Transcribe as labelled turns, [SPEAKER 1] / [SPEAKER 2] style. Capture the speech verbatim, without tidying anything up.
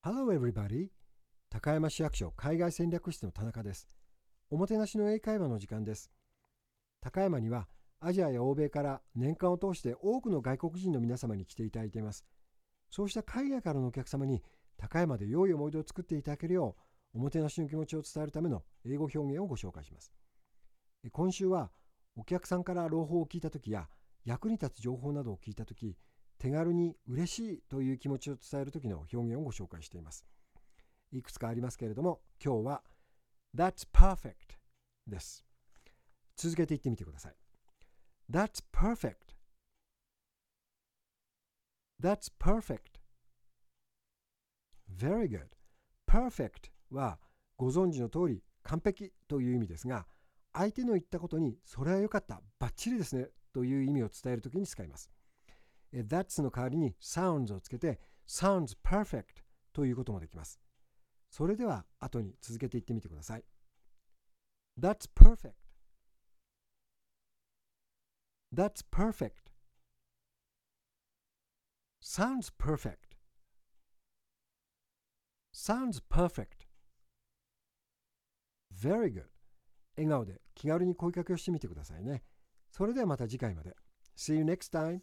[SPEAKER 1] Hello everybody! 高山市役所海外戦略室の田中です。おもてなしの英会話の時間です。高山にはアジアや欧米から年間を通して多くの外国人の皆様に来ていただいています。そうした海外からのお客様に高山で良い思い出を作っていただけるようおもてなしの気持ちを伝えるための英語表現をご紹介します。今週はお客さんから朗報を聞いたときや役に立つ情報などを聞いたとき、手軽に嬉しいという気持ちを伝えるときの表現をご紹介しています。いくつかありますけれども、今日は That's perfect です。続けて言ってみてください。 That's perfect That's perfect Very good Perfect はご存知の通り完璧という意味ですが、相手の言ったことにそれは良かった、バッチリですねという意味を伝えるときに使います。That's の代わりに sounds をつけて sounds perfect ということもできます。それでは後に続けて言ってみてください。 That's perfect That's perfect Sounds perfect Sounds perfect Very good 笑顔で気軽に声かけをしてみてくださいね。それではまた次回まで。See you next time!